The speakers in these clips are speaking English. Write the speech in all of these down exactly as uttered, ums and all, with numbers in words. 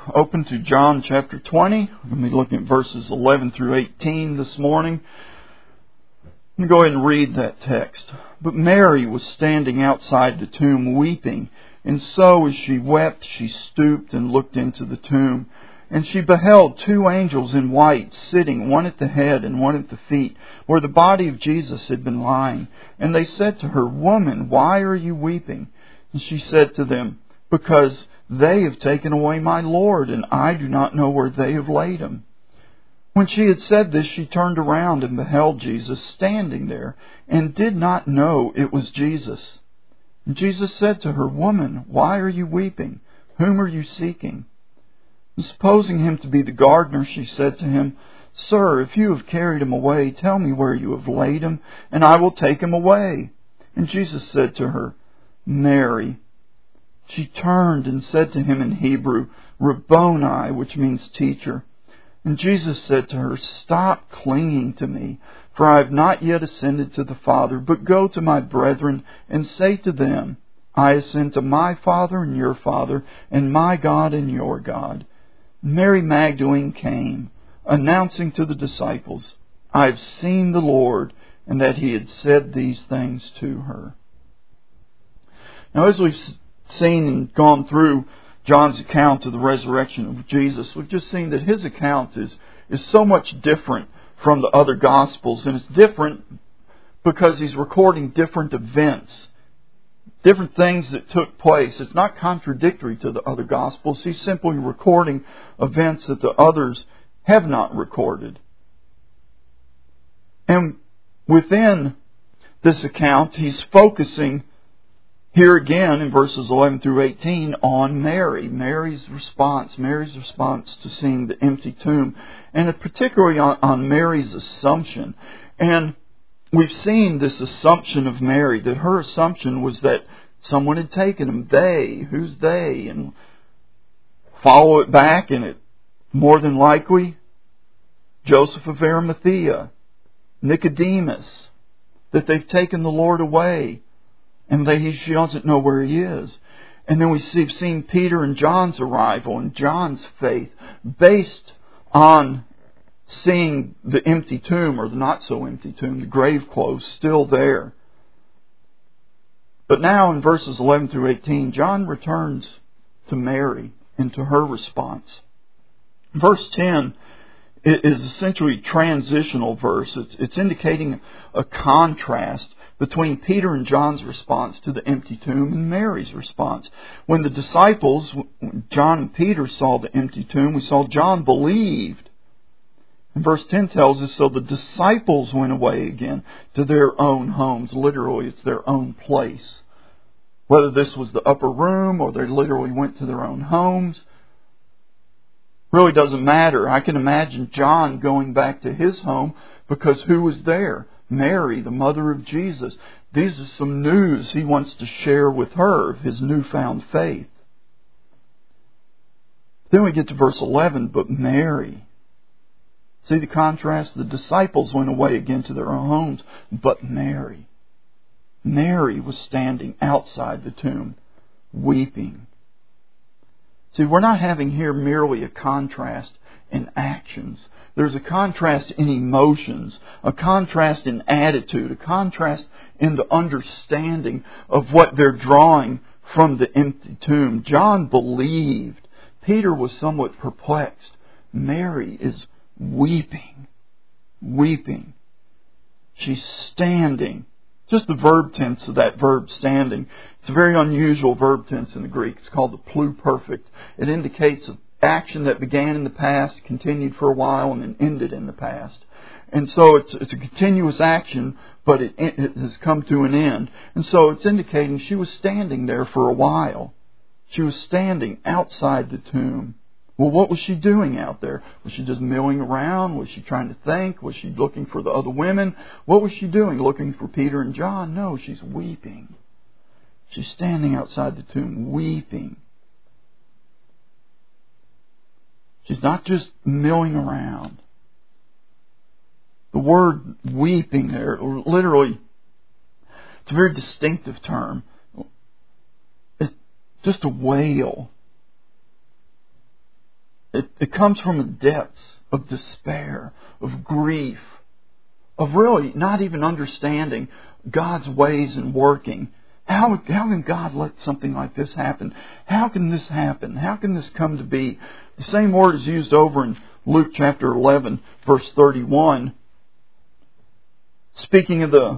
open to John chapter twenty. We're going to be looking at verses eleven through eighteen this morning. I'm going to go ahead and read that text. But Mary was standing outside the tomb weeping, and so as she wept, she stooped and looked into the tomb. And she beheld two angels in white sitting, one at the head and one at the feet, where the body of Jesus had been lying. And they said to her, "Woman, why are you weeping?" And she said to them, "Because they have taken away my Lord, and I do not know where they have laid him." When she had said this, she turned around and beheld Jesus standing there, and did not know it was Jesus. And Jesus said to her, "Woman, why are you weeping? Whom are you seeking?" And supposing him to be the gardener, she said to him, "Sir, if you have carried him away, tell me where you have laid him, and I will take him away." And Jesus said to her, "Mary." She turned and said to him in Hebrew, "Rabboni," which means teacher. And Jesus said to her, "Stop clinging to me, for I have not yet ascended to the Father, but go to my brethren and say to them, I ascend to my Father and your Father, and my God and your God." Mary Magdalene came, announcing to the disciples, "I have seen the Lord," and that he had said these things to her. Now, as we've seen and gone through John's account of the resurrection of Jesus, we've just seen that his account is, is so much different from the other Gospels. And it's different because he's recording different events, different things that took place. It's not contradictory to the other Gospels. He's simply recording events that the others have not recorded. And within this account, he's focusing here again in verses eleven through eighteen on Mary, Mary's response, Mary's response to seeing the empty tomb, and particularly on, on Mary's assumption. And we've seen this assumption of Mary, that her assumption was that someone had taken him. They, who's they? And follow it back, and it more than likely Joseph of Arimathea, Nicodemus, that they've taken the Lord away. And they, she doesn't know where he is. And then we see, we've seen Peter and John's arrival and John's faith based on seeing the empty tomb, or the not so empty tomb, the grave clothes still there. But now in verses eleven through eighteen, John returns to Mary and to her response. Verse ten is essentially a transitional verse. It's, it's indicating a contrast between Peter and John's response to the empty tomb and Mary's response. When the disciples, John and Peter, saw the empty tomb, we saw John believed. And verse ten tells us, so the disciples went away again to their own homes. Literally, it's their own place. Whether this was the upper room or they literally went to their own homes, really doesn't matter. I can imagine John going back to his home because who was there? Mary, the mother of Jesus. These are some news he wants to share with her of his newfound faith. Then we get to verse eleven, but Mary. See the contrast? The disciples went away again to their own homes, but Mary. Mary was standing outside the tomb, weeping. See, we're not having here merely a contrast in actions. There's a contrast in emotions, a contrast in attitude, a contrast in the understanding of what they're drawing from the empty tomb. John believed. Peter was somewhat perplexed. Mary is weeping, weeping. She's standing. Just the verb tense of that verb, standing. It's a very unusual verb tense in the Greek. It's called the pluperfect. It indicates an action that began in the past, continued for a while, and then ended in the past. And so it's it's a continuous action, but it, it has come to an end. And so it's indicating she was standing there for a while. She was standing outside the tomb. Well, what was she doing out there? Was she just milling around? Was she trying to think? Was she looking for the other women? What was she doing? Looking for Peter and John? No, she's weeping. She's standing outside the tomb, weeping. She's not just milling around. The word weeping there, literally, it's a very distinctive term. It's just a wail. It, it comes from the depths of despair, of grief, of really not even understanding God's ways and working. How, how can God let something like this happen? How can this happen? How can this come to be? The same word is used over in Luke chapter eleven, verse thirty-one. Speaking of the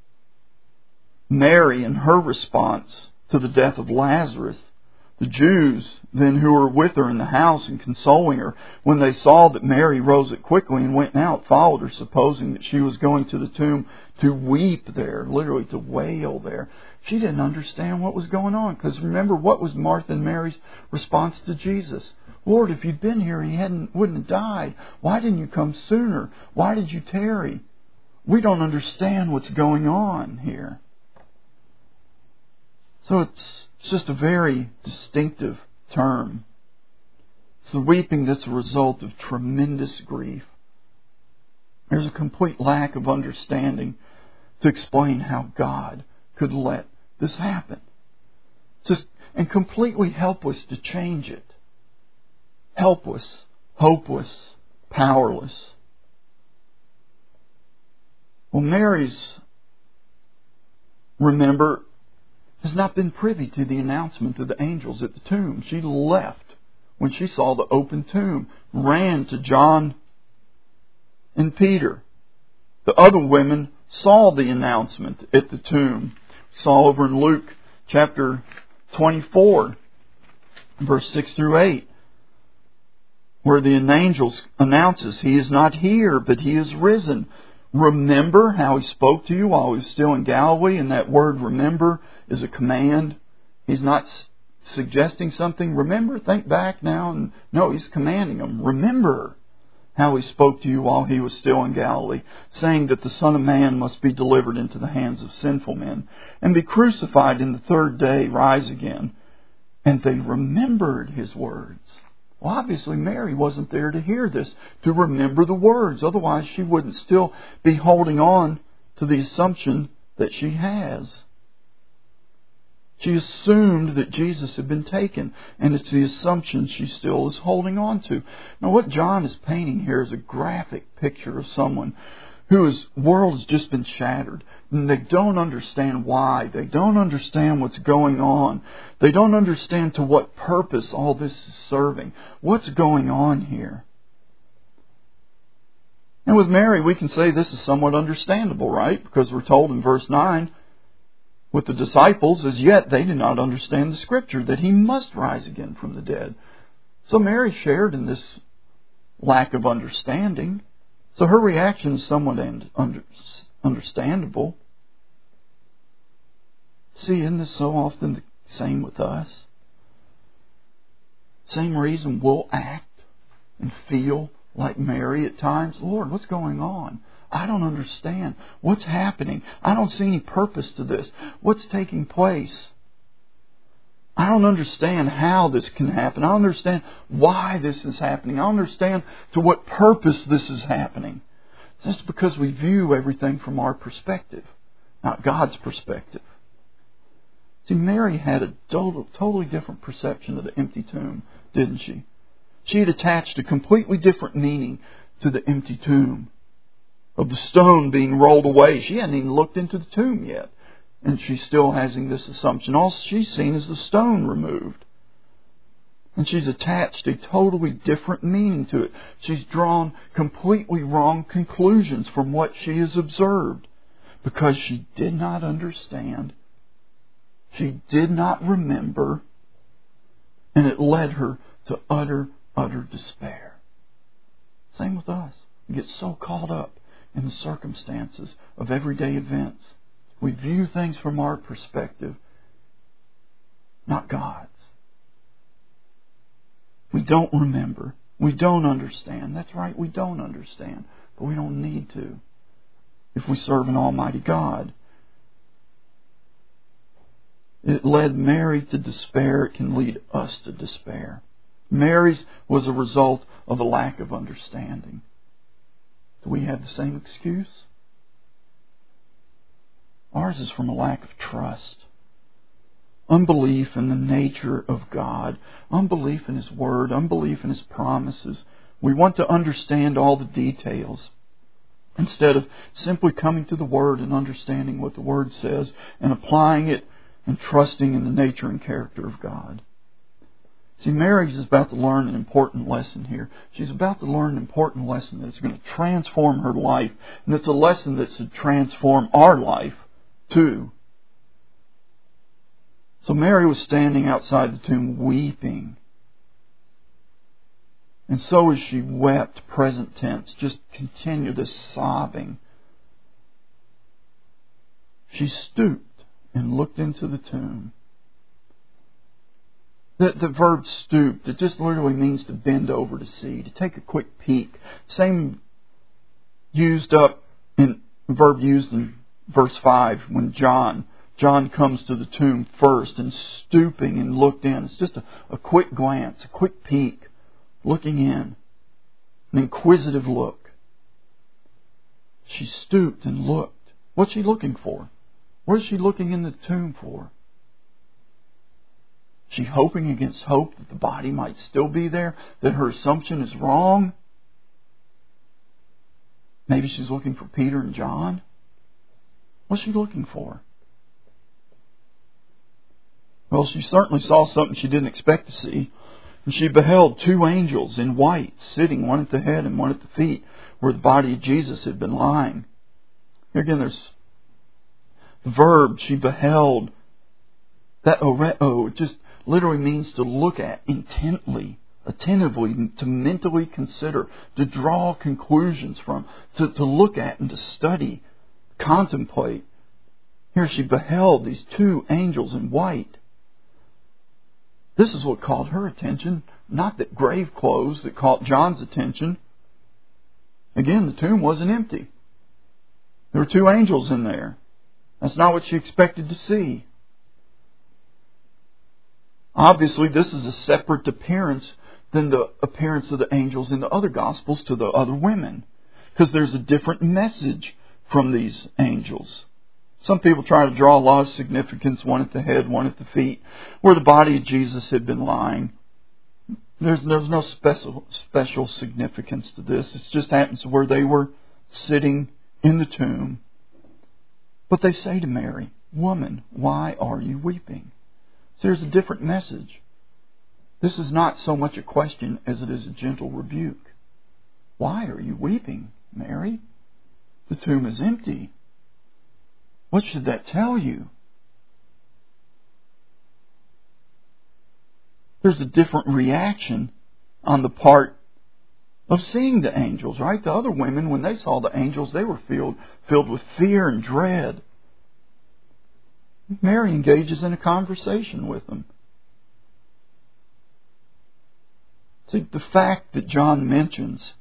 Mary and her response to the death of Lazarus. The Jews then who were with her in the house and consoling her, when they saw that Mary rose up quickly and went out, followed her, supposing that she was going to the tomb to weep there, literally to wail there. She didn't understand what was going on, because remember, what was Martha and Mary's response to Jesus? Lord, if you'd been here, he hadn't wouldn't have died. Why didn't you come sooner? Why did you tarry? We don't understand what's going on here. So it's just a very distinctive term. It's the weeping that's a result of tremendous grief. There's a complete lack of understanding to explain how God could let this happen. Just and completely helpless to change it. Helpless, hopeless, powerless. Well, Mary's, remember, has not been privy to the announcement of the angels at the tomb. She left when she saw the open tomb, ran to John and Peter. The other women saw the announcement at the tomb. We saw over in Luke chapter twenty-four, verse six through eight, where the angel announces, He is not here, but He is risen. Remember how He spoke to you while He was still in Galilee, and that word remember is a command. He's not suggesting something. Remember, think back now. And no, He's commanding them. Remember how He spoke to you while He was still in Galilee, saying that the Son of Man must be delivered into the hands of sinful men and be crucified, and the third day rise again. And they remembered His words. Well, obviously Mary wasn't there to hear this, to remember the words. Otherwise she wouldn't still be holding on to the assumption that she has. She assumed that Jesus had been taken, and it's the assumption she still is holding on to. Now, what John is painting here is a graphic picture of someone whose world has just been shattered, and they don't understand why. They don't understand what's going on. They don't understand to what purpose all this is serving. What's going on here? And with Mary, we can say this is somewhat understandable, right? Because we're told in verse nine, with the disciples, as yet they did not understand the Scripture, that He must rise again from the dead. So Mary shared in this lack of understanding. So her reaction is somewhat understandable. See, isn't this so often the same with us? Same reason we'll act and feel like Mary at times. Lord, what's going on? I don't understand. What's happening? I don't see any purpose to this. What's taking place? I don't understand how this can happen. I don't understand why this is happening. I don't understand to what purpose this is happening. Just because we view everything from our perspective, not God's perspective. See, Mary had a total, totally different perception of the empty tomb, didn't she? She had attached a completely different meaning to the empty tomb, of the stone being rolled away. She hadn't even looked into the tomb yet. And she's still having this assumption. All she's seen is the stone removed. And she's attached a totally different meaning to it. She's drawn completely wrong conclusions from what she has observed, because she did not understand. She did not remember. And it led her to utter, utter despair. Same with us. We get so caught up in the circumstances of everyday events. We view things from our perspective, not God's. We don't remember. We don't understand. That's right, we don't understand. But we don't need to if we serve an almighty God. It led Mary to despair. It can lead us to despair. Mary's was a result of a lack of understanding. Do we have the same excuse? Ours is from a lack of trust. unbelief in the nature of God, unbelief in His Word, unbelief in His promises. We want to understand all the details instead of simply coming to the Word and understanding what the Word says and applying it and trusting in the nature and character of God. See, Mary is about to learn an important lesson here. She's about to learn an important lesson that's going to transform her life. And it's a lesson that should transform our life too. So Mary was standing outside the tomb weeping. And so as she wept, present tense, just continued this sobbing. She stooped and looked into the tomb. The, the verb stooped, it just literally means to bend over to see, to take a quick peek. Same used up in verb used in verse five when John John comes to the tomb first and stooping and looked in. It's just a, a quick glance, a quick peek, looking in, an inquisitive look. She stooped and looked. What's she looking for? What is she looking in the tomb for? She hoping against hope that the body might still be there, that her assumption is wrong. Maybe she's looking for Peter and John. What's she looking for? Well, she certainly saw something she didn't expect to see. And she beheld two angels in white, sitting one at the head and one at the feet, where the body of Jesus had been lying. Here again, there's the verb, she beheld. That oreo, it just literally means to look at intently, attentively, to mentally consider, to draw conclusions from, to, to look at and to study, contemplate. Here she beheld these two angels in white. This is what caught her attention, not the grave clothes that caught John's attention. Again, the tomb wasn't empty. There were two angels in there. That's not what she expected to see. Obviously, this is a separate appearance than the appearance of the angels in the other Gospels to the other women, because there's a different message from these angels. Some people try to draw a lot of significance, one at the head, one at the feet, where the body of Jesus had been lying. There's, there's no special, special significance to this. It just happens where they were sitting in the tomb. But they say to Mary, "Woman, why are you weeping?" So there's a different message. This is not so much a question as it is a gentle rebuke. Why are you weeping, Mary? The tomb is empty. What should that tell you? There's a different reaction on the part of seeing the angels, right? The other women, when they saw the angels, they were filled, filled with fear and dread. Mary engages in a conversation with them. See, the fact that John mentions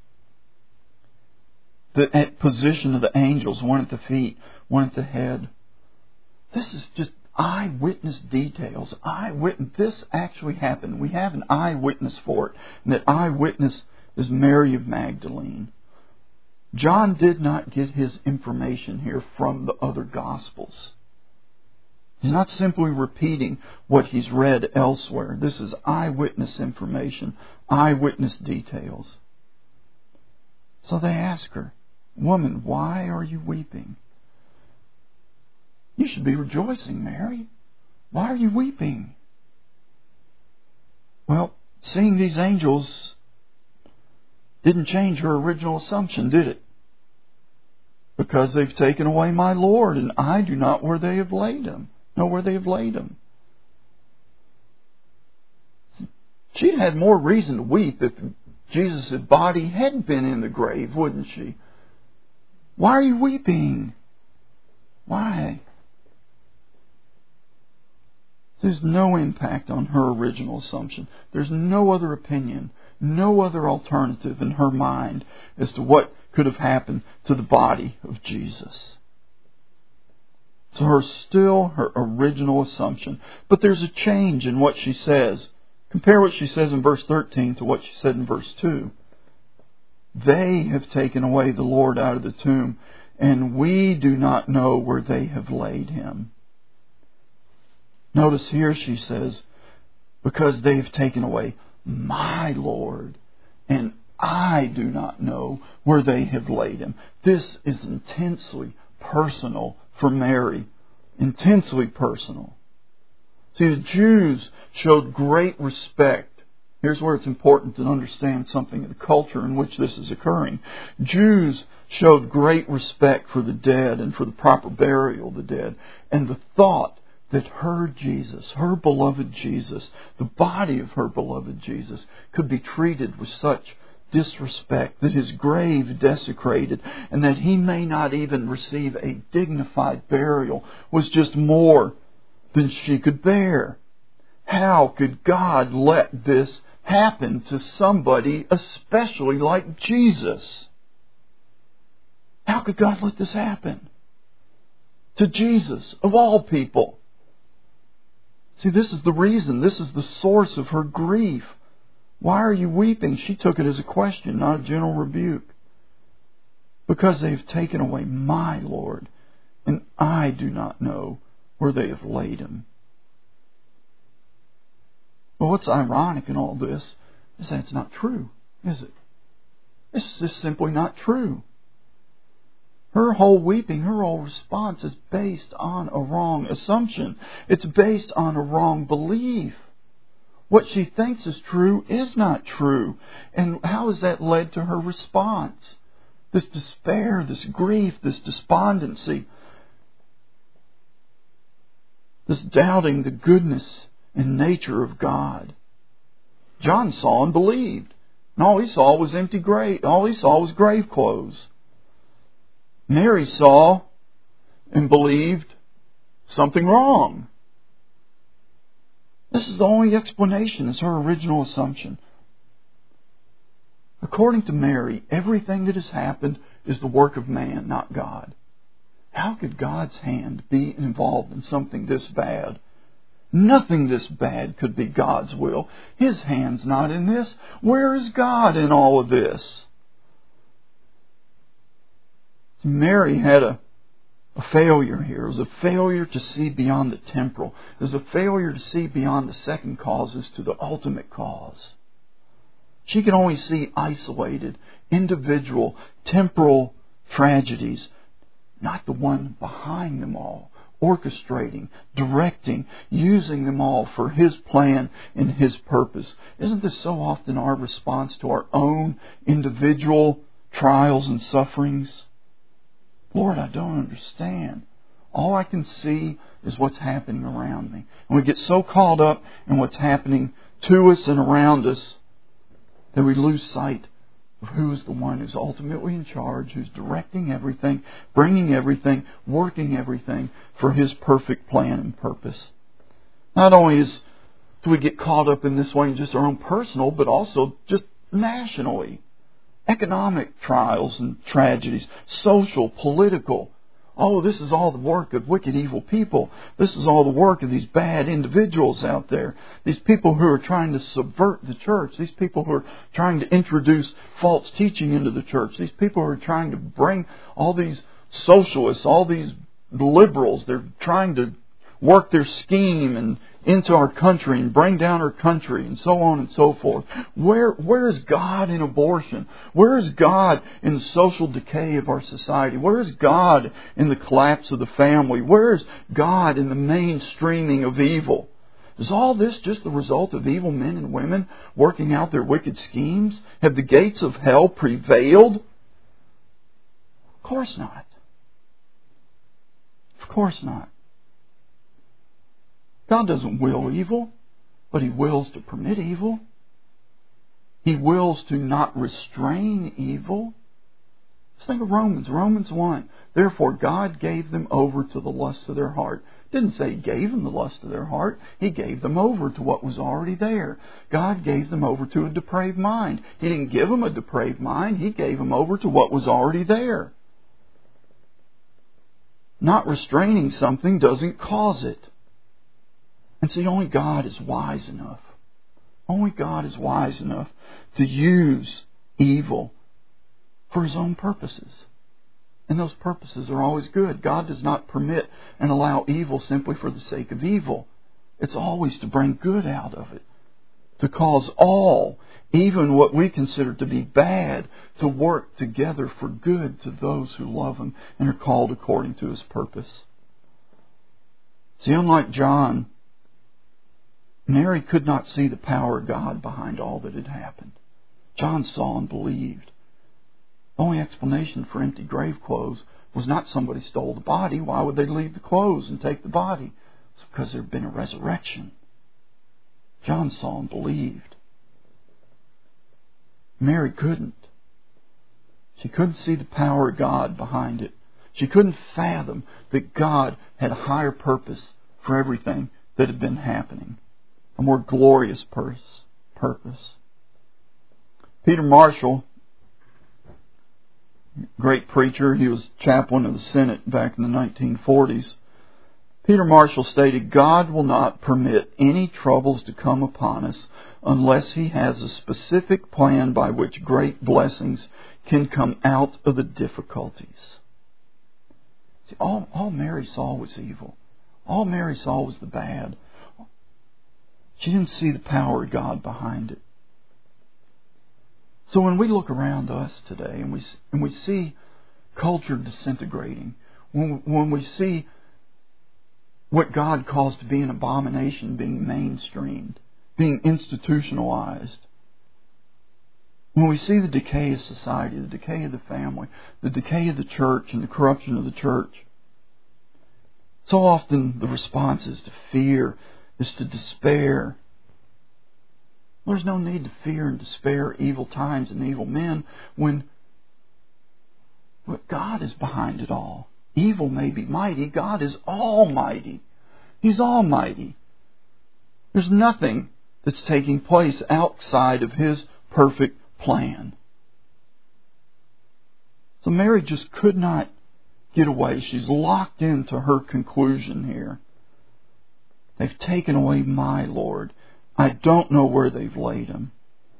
the position of the angels, one at the feet, one at the head, this is just eyewitness details. Eyewitness. This actually happened. We have an eyewitness for it. And that eyewitness is Mary of Magdalene. John did not get his information here from the other Gospels. He's not simply repeating what he's read elsewhere. This is eyewitness information, eyewitness details. So they ask her, "Woman, why are you weeping?" "You should be rejoicing, Mary. Why are you weeping?" Well, seeing these angels didn't change her original assumption, did it? Because they've taken away my Lord, and I do not where they have laid him. Know where they have laid him. She'd had more reason to weep if Jesus' body had been in the grave, wouldn't she? Why are you weeping? Why? There's no impact on her original assumption. There's no other opinion, no other alternative in her mind as to what could have happened to the body of Jesus. So her still her original assumption. But there's a change in what she says. Compare what she says in verse thirteen to what she said in verse two. They have taken away the Lord out of the tomb, and we do not know where they have laid him. Notice here she says, because they've taken away my Lord, and I do not know where they have laid him. This is intensely personal for Mary. Intensely personal. See, the Jews showed great respect. Here's where it's important to understand something of the culture in which this is occurring. Jews showed great respect for the dead and for the proper burial of the dead. And the thought that her Jesus, her beloved Jesus, the body of her beloved Jesus, could be treated with such disrespect, that his grave desecrated, and that he may not even receive a dignified burial, was just more than she could bear. How could God let this happen to somebody, especially like Jesus? How could God let this happen to Jesus, of all people? See, this is the reason. This is the source of her grief. Why are you weeping? She took it as a question, not a gentle rebuke. Because they have taken away my Lord, and I do not know where they have laid him. Well, what's ironic in all this is that it's not true, is it? It's just simply not true. Her whole weeping, her whole response is based on a wrong assumption. It's based on a wrong belief. What she thinks is true is not true. And how has that led to her response? This despair, this grief, this despondency, this doubting the goodness and nature of God. John saw and believed. And all he saw was empty grave. All he saw was grave clothes. Mary saw and believed something wrong. This is the only explanation, is her original assumption. According to Mary, everything that has happened is the work of man, not God. How could God's hand be involved in something this bad? Nothing this bad could be God's will. His hand's not in this. Where is God in all of this? Mary had a, a failure here. It was a failure to see beyond the temporal. It was a failure to see beyond the second causes to the ultimate cause. She could only see isolated, individual, temporal tragedies, not the one behind them all, orchestrating, directing, using them all for His plan and His purpose. Isn't this so often our response to our own individual trials and sufferings? Lord, I don't understand. All I can see is what's happening around me. And we get so caught up in what's happening to us and around us that we lose sight of who is the one who's ultimately in charge, who's directing everything, bringing everything, working everything for His perfect plan and purpose. Not only is, do we get caught up in this way in just our own personal, but also just nationally. Economic trials and tragedies, social, political. Oh, this is all the work of wicked, evil people. This is all the work of these bad individuals out there. These people who are trying to subvert the church. These people who are trying to introduce false teaching into the church. These people who are trying to bring all these socialists, all these liberals. They're trying to work their scheme and into our country and bring down our country and so on and so forth. Where, where is God in abortion? Where is God in the social decay of our society? Where is God in the collapse of the family? Where is God in the mainstreaming of evil? Is all this just the result of evil men and women working out their wicked schemes? Have the gates of hell prevailed? Of course not. Of course not. God doesn't will evil, but He wills to permit evil. He wills to not restrain evil. Just think of Romans, Romans one. Therefore God gave them over to the lusts of their heart. Didn't say He gave them the lust of their heart. He gave them over to what was already there. God gave them over to a depraved mind. He didn't give them a depraved mind. He gave them over to what was already there. Not restraining something doesn't cause it. And see, only God is wise enough. Only God is wise enough to use evil for His own purposes. And those purposes are always good. God does not permit and allow evil simply for the sake of evil. It's always to bring good out of it. To cause all, even what we consider to be bad, to work together for good to those who love Him and are called according to His purpose. See, unlike John, Mary could not see the power of God behind all that had happened. John saw and believed. The only explanation for empty grave clothes was not somebody stole the body. Why would they leave the clothes and take the body? It's because there had been a resurrection. John saw and believed. Mary couldn't. She couldn't see the power of God behind it. She couldn't fathom that God had a higher purpose for everything that had been happening. A more glorious purpose. Peter Marshall, great preacher, he was chaplain of the Senate back in the nineteen forties. Peter Marshall stated, God will not permit any troubles to come upon us unless He has a specific plan by which great blessings can come out of the difficulties. See, all, all Mary saw was evil. All Mary saw was the bad. She didn't see the power of God behind it. So when we look around us today and we and we see culture disintegrating, when when we see what God calls to be an abomination being mainstreamed, being institutionalized, when we see the decay of society, the decay of the family, the decay of the church and the corruption of the church, so often the response is to fear, is to despair. There's no need to fear and despair evil times and evil men when God is behind it all. Evil may be mighty. God is almighty. He's almighty. There's nothing that's taking place outside of His perfect plan. So Mary just could not get away. She's locked into her conclusion here. They've taken away my Lord. I don't know where they've laid Him.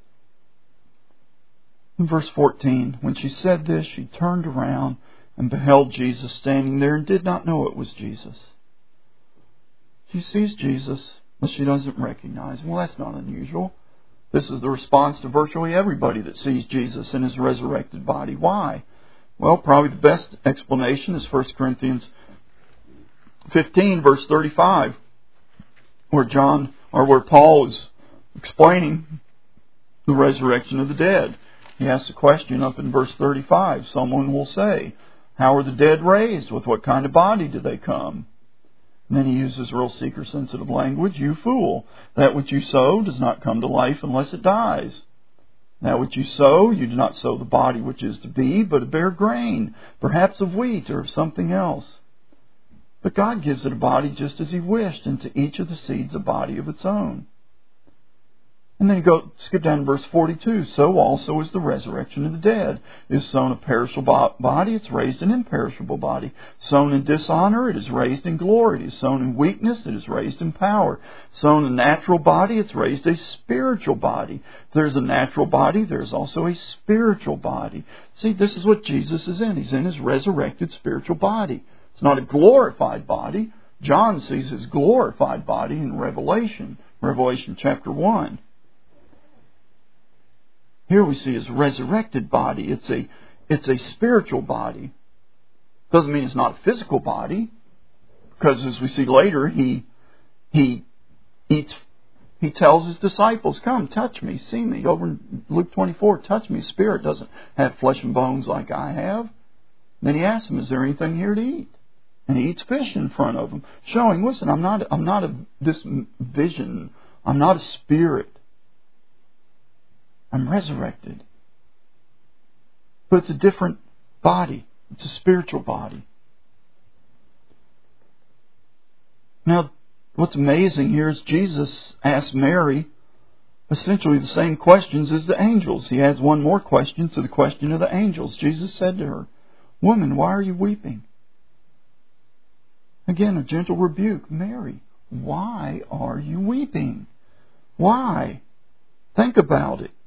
In verse fourteen, when she said this, she turned around and beheld Jesus standing there and did not know it was Jesus. She sees Jesus, but she doesn't recognize Him. Well, that's not unusual. This is the response to virtually everybody that sees Jesus in His resurrected body. Why? Well, probably the best explanation is First Corinthians fifteen, verse thirty-five, where John, or where Paul is explaining the resurrection of the dead. He asks a question up in verse thirty-five. Someone will say, how are the dead raised? With what kind of body do they come? And then he uses real seeker-sensitive language. You fool! That which you sow does not come to life unless it dies. That which you sow, you do not sow the body which is to be, but a bare grain, perhaps of wheat or of something else. But God gives it a body just as He wished, and to each of the seeds a body of its own. And then you go skip down to verse forty-two. So also is the resurrection of the dead. It is sown a perishable body, it's raised an imperishable body. Sown in dishonor, it is raised in glory. It is sown in weakness, it is raised in power. Sown a natural body, it's raised a spiritual body. If there's a natural body, there's also a spiritual body. See, this is what Jesus is in. He's in His resurrected spiritual body. It's not a glorified body. John sees His glorified body in Revelation, Revelation chapter one. Here we see His resurrected body. It's a, it's a spiritual body. Doesn't mean it's not a physical body, because as we see later, He He eats. He tells His disciples, "Come, touch me, see me." Over in Luke twenty-four, touch me. Spirit doesn't have flesh and bones like I have. Then He asks them, "Is there anything here to eat?" And He eats fish in front of them, showing, "Listen, I'm not. I'm not a this vision. I'm not a spirit. I'm resurrected." But it's a different body. It's a spiritual body. Now, what's amazing here is Jesus asked Mary essentially the same questions as the angels. He adds one more question to the question of the angels. Jesus said to her, "Woman, why are you weeping?" Again, a gentle rebuke. Mary, why are you weeping? Why? Think about it.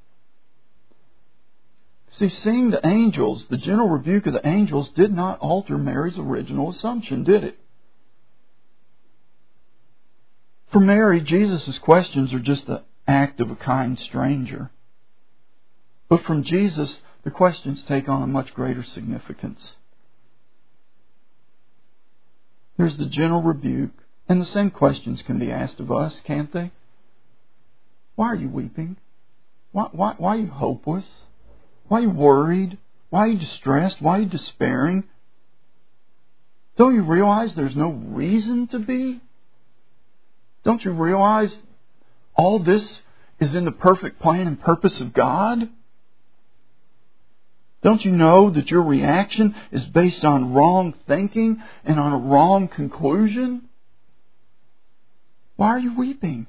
See, seeing the angels, the gentle rebuke of the angels did not alter Mary's original assumption, did it? For Mary, Jesus' questions are just the act of a kind stranger. But from Jesus, the questions take on a much greater significance. There's the gentle rebuke, and the same questions can be asked of us, can't they? Why are you weeping? Why, why, why are you hopeless? Why are you worried? Why are you distressed? Why are you despairing? Don't you realize there's no reason to be? Don't you realize all this is in the perfect plan and purpose of God? Don't you know that your reaction is based on wrong thinking and on a wrong conclusion? Why are you weeping?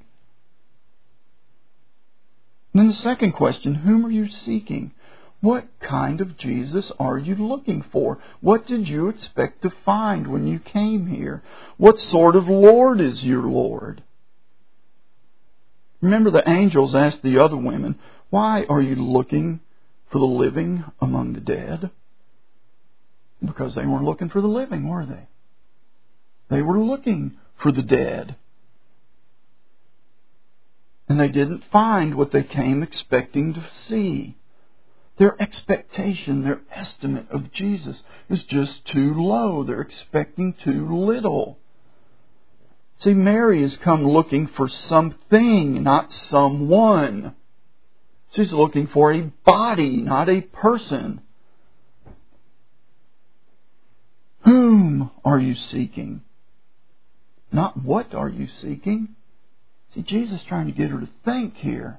And then the second question, whom are you seeking? What kind of Jesus are you looking for? What did you expect to find when you came here? What sort of Lord is your Lord? Remember, the angels asked the other women, why are you looking for the living among the dead? Because they weren't looking for the living, were they? They were looking for the dead. And they didn't find what they came expecting to see. Their expectation, their estimate of Jesus is just too low. They're expecting too little. See, Mary has come looking for something, not someone. She's looking for a body, not a person. Whom are you seeking? Not what are you seeking? See, Jesus is trying to get her to think here.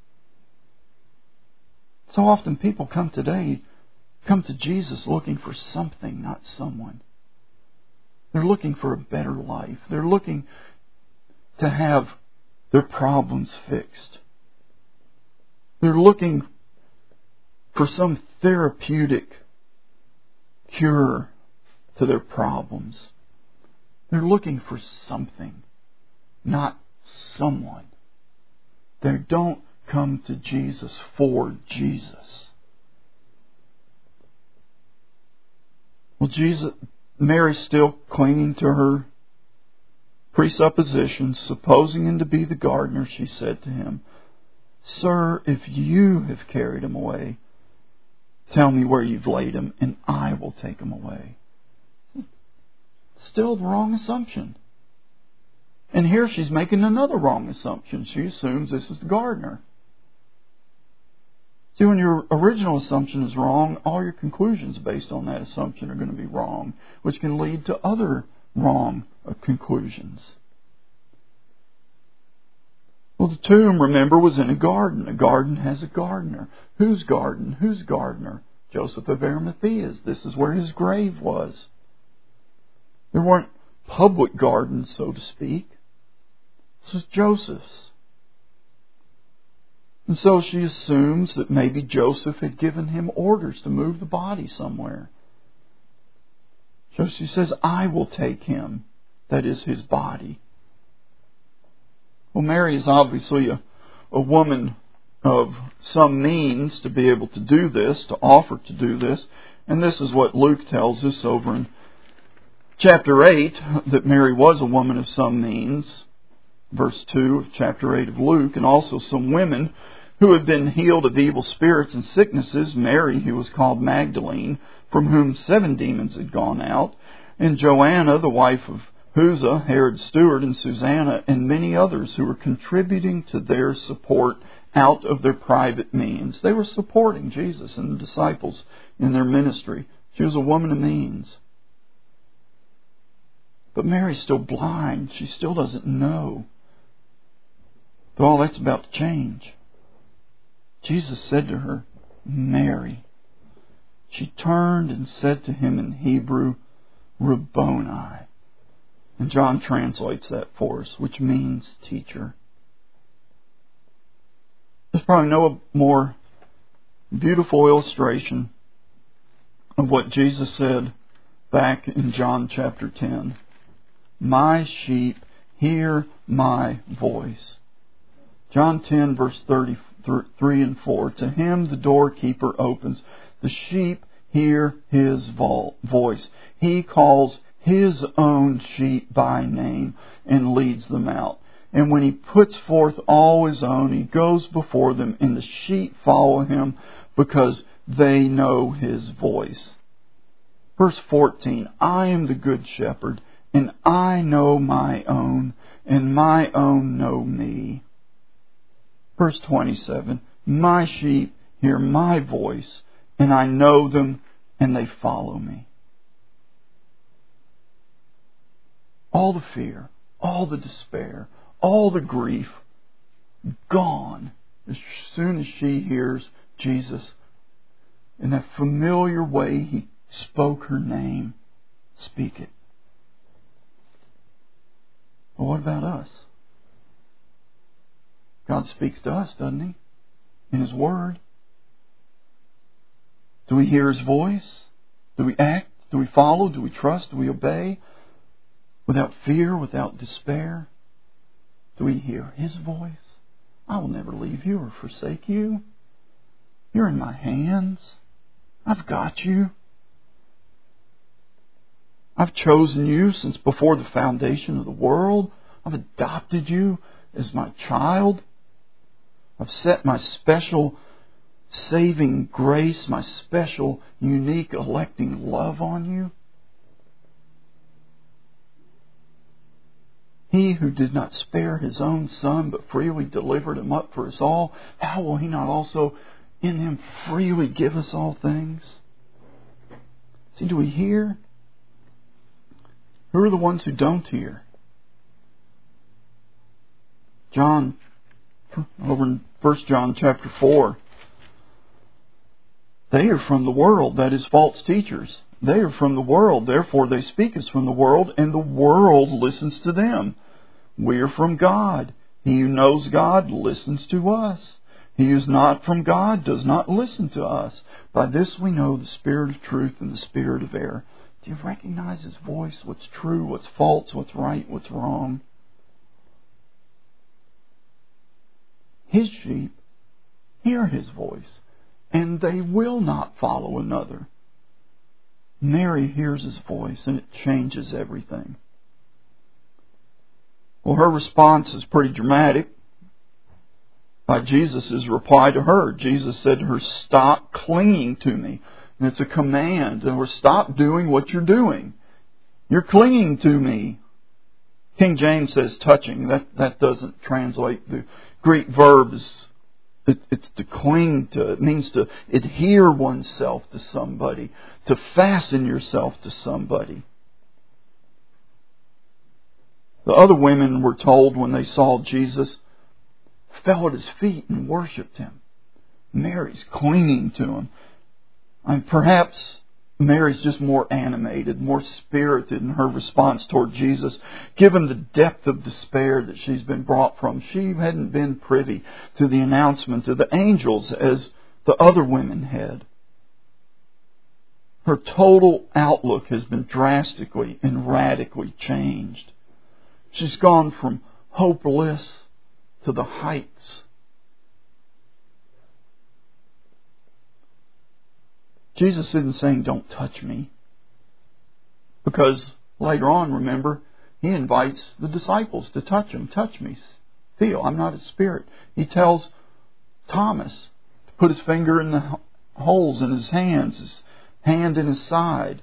So often people come today, come to Jesus looking for something, not someone. They're looking for a better life. They're looking to have their problems fixed. They're looking for some therapeutic cure to their problems. They're looking for something, not someone. They don't come to Jesus for Jesus. Well, Jesus, Mary's still clinging to her presuppositions. Supposing him to be the gardener, she said to him, Sir, if you have carried him away, tell me where you've laid him, and I will take him away. Still the wrong assumption. And here she's making another wrong assumption. She assumes this is the gardener. See, when your original assumption is wrong, all your conclusions based on that assumption are going to be wrong, which can lead to other wrong conclusions. Well, the tomb, remember, was in a garden. A garden has a gardener. Whose garden? Whose gardener? Joseph of Arimathea's. This is where his grave was. There weren't public gardens, so to speak. This was Joseph's. And so she assumes that maybe Joseph had given him orders to move the body somewhere. So she says, I will take him. That is his body. Well, Mary is obviously a, a woman of some means to be able to do this, to offer to do this. And this is what Luke tells us over in chapter eight, that Mary was a woman of some means. Verse two of chapter eight of Luke. And also some women who had been healed of evil spirits and sicknesses. Mary, who was called Magdalene, from whom seven demons had gone out. And Joanna, the wife of Huzzah, Herod's steward, and Susanna, and many others who were contributing to their support out of their private means. They were supporting Jesus and the disciples in their ministry. She was a woman of means. But Mary's still blind. She still doesn't know. But all that's about to change. Jesus said to her, Mary. She turned and said to him in Hebrew, Rabboni. And John translates that for us, which means teacher. There's probably no more beautiful illustration of what Jesus said back in John chapter ten. My sheep hear my voice. John ten, verse thirty-three and four. To him the doorkeeper opens. The sheep hear his voice. He calls his own sheep by name and leads them out. And when He puts forth all His own, He goes before them, and the sheep follow Him because they know His voice. Verse fourteen, I am the good shepherd, and I know my own, and my own know me. Verse twenty-seven, my sheep hear my voice, and I know them, and they follow me. All the fear, all the despair, all the grief, gone as soon as she hears Jesus. In that familiar way He spoke her name, speak it. Well, what about us? God speaks to us, doesn't He? In His Word. Do we hear His voice? Do we act? Do we follow? Do we trust? Do we obey? Without fear, without despair? Do we hear His voice? I will never leave you or forsake you. You're in my hands. I've got you. I've chosen you since before the foundation of the world. I've adopted you as my child. I've set my special saving grace, my special, unique, electing love on you. He who did not spare His own Son, but freely delivered Him up for us all, how will He not also in Him freely give us all things? See, do we hear? Who are the ones who don't hear? John, over in First John chapter four, they are from the world, that is, false teachers. They are from the world, therefore they speak as from the world, and the world listens to them. We are from God. He who knows God listens to us. He who is not from God does not listen to us. By this we know the spirit of truth and the spirit of error. Do you recognize His voice? What's true, what's false, what's right, what's wrong? His sheep hear His voice, and they will not follow another. Mary hears His voice, and it changes everything. Well, her response is pretty dramatic. By Jesus' reply to her, Jesus said to her, stop clinging to me. And it's a command. Or stop doing what you're doing. You're clinging to me. King James says touching. That that doesn't translate. The Greek verb is it, it's to cling to. It means to adhere oneself to somebody. To fasten yourself to somebody. The other women were told when they saw Jesus, fell at His feet and worshipped Him. Mary's clinging to Him. And perhaps Mary's just more animated, more spirited in her response toward Jesus. Given the depth of despair that she's been brought from, she hadn't been privy to the announcement of the angels as the other women had. Her total outlook has been drastically and radically changed. She's gone from hopeless to the heights. Jesus isn't saying, don't touch me. Because later on, remember, He invites the disciples to touch Him. Touch me. Feel, I'm not a spirit. He tells Thomas to put his finger in the holes in his hands, his hand in his side.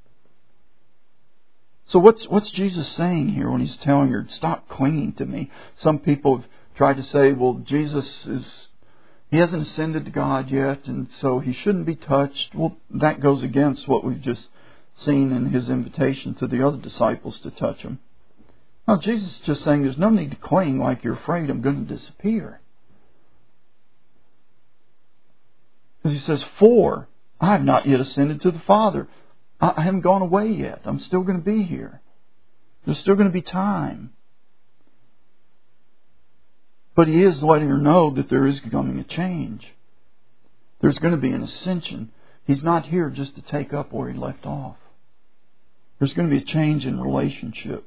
So what's what's Jesus saying here when He's telling her, stop clinging to me? Some people have tried to say, well, Jesus is, He hasn't ascended to God yet, and so He shouldn't be touched. Well, that goes against what we've just seen in His invitation to the other disciples to touch Him. Now, Jesus is just saying there's no need to cling like you're afraid I'm going to disappear. Because He says, for I have not yet ascended to the Father. I haven't gone away yet. I'm still going to be here. There's still going to be time. But He is letting her know that there is coming a change. There's going to be an ascension. He's not here just to take up where He left off. There's going to be a change in relationship.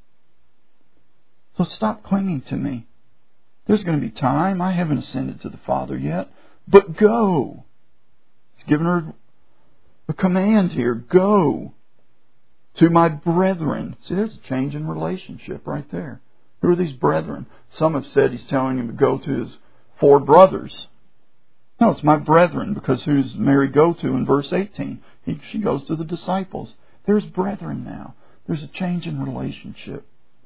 So stop clinging to me. There's going to be time. I haven't ascended to the Father yet. But go. He's given her a command here. Go to my brethren. See, there's a change in relationship right there. Who are these brethren? Some have said he's telling him to go to his four brothers. No, it's my brethren, because who's Mary go to in verse eighteen? He, she goes to the disciples. There's brethren now. There's a change in relationship.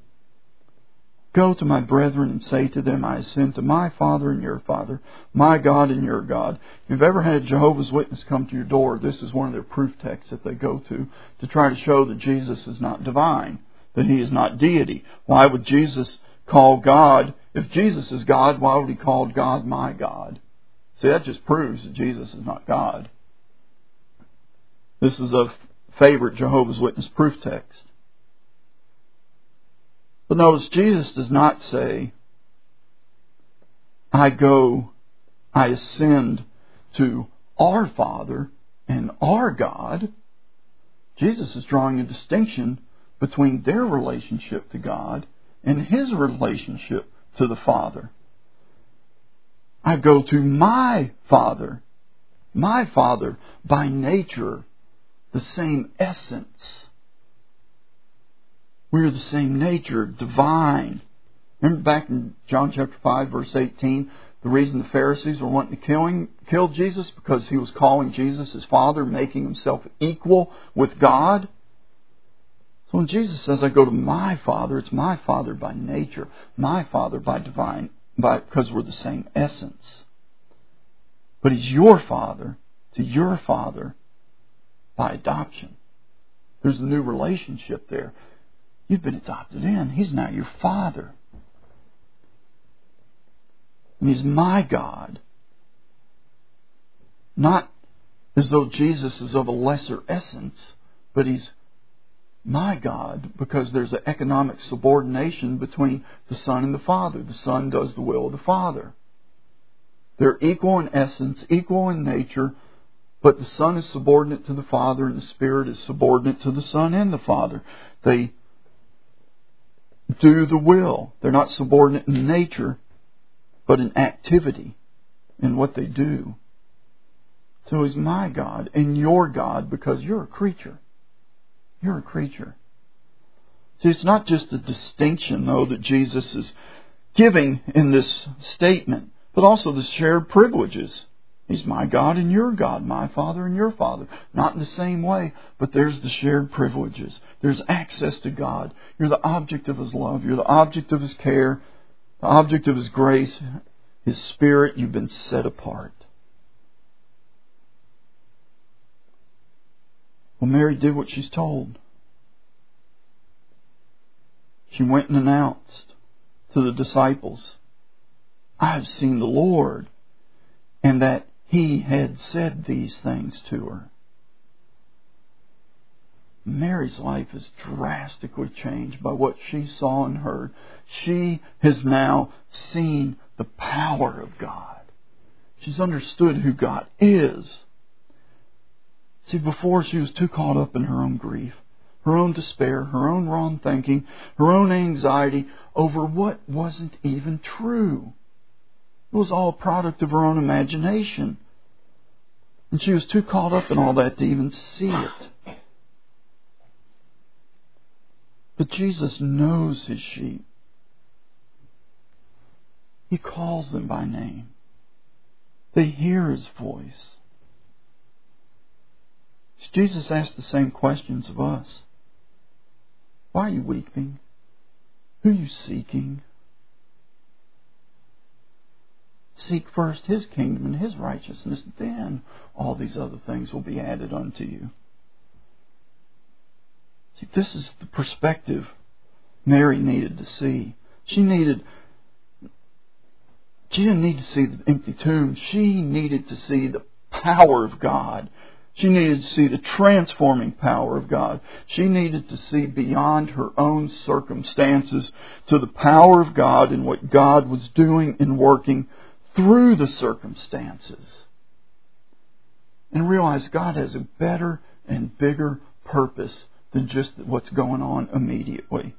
Go to my brethren and say to them, I ascend to my Father and your Father, my God and your God. If you've ever had a Jehovah's Witness come to your door, this is one of their proof texts that they go to, to try to show that Jesus is not divine, that He is not deity. Why would Jesus call God, if Jesus is God, why would He call God my God? See, that just proves that Jesus is not God. This is a favorite Jehovah's Witness proof text. But notice, Jesus does not say, I go, I ascend to our Father and our God. Jesus is drawing a distinction between their relationship to God and His relationship to the Father. I go to my Father, my Father by nature, the same essence. We're the same nature, divine. Remember back in John chapter five, verse eighteen, the reason the Pharisees were wanting to kill him, kill Jesus, because He was calling Jesus His Father, making Himself equal with God. So when Jesus says, I go to my Father, it's my Father by nature, my Father by divine, by, because we're the same essence. But He's your Father to your Father by adoption. There's a new relationship there. You've been adopted in. He's now your Father. And He's my God. Not as though Jesus is of a lesser essence, but He's my God because there's an economic subordination between the Son and the Father. The Son does the will of the Father. They're equal in essence, equal in nature, but the Son is subordinate to the Father and the Spirit is subordinate to the Son and the Father. They do the will. They're not subordinate in nature, but in activity, in what they do. So He's my God and your God because you're a creature. You're a creature. See, it's not just a distinction, though, that Jesus is giving in this statement, but also the shared privileges. He's my God and your God, my Father and your Father. Not in the same way, but there's the shared privileges. There's access to God. You're the object of His love. You're the object of His care, the object of His grace, His Spirit. You've been set apart. Well, Mary did what she's told. She went and announced to the disciples, I have seen the Lord, and that He had said these things to her. Mary's life is drastically changed by what she saw and heard. She has now seen the power of God. She's understood who God is. See, before she was too caught up in her own grief, her own despair, her own wrong thinking, her own anxiety over what wasn't even true. It was all a product of her own imagination. And she was too caught up in all that to even see it. But Jesus knows His sheep. He calls them by name. They hear His voice. Jesus asked the same questions of us. Why are you weeping? Who are you seeking? Seek first His kingdom and His righteousness, then all these other things will be added unto you. See, this is the perspective Mary needed to see. She needed, she didn't need to see the empty tomb. She needed to see the power of God. She needed to see the transforming power of God. She needed to see beyond her own circumstances to the power of God and what God was doing and working through the circumstances. And realize God has a better and bigger purpose than just what's going on immediately.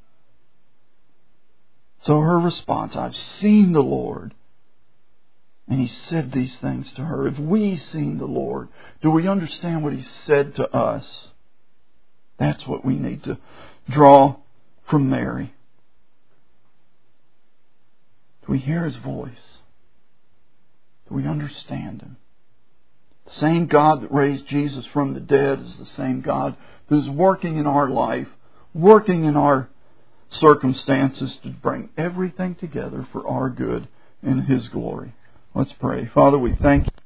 So her response, I've seen the Lord. And He said these things to her. Have we seen the Lord? Do we understand what He said to us? That's what we need to draw from Mary. Do we hear His voice? Do we understand Him? The same God that raised Jesus from the dead is the same God who is working in our life, working in our circumstances to bring everything together for our good and His glory. Let's pray. Father, we thank you.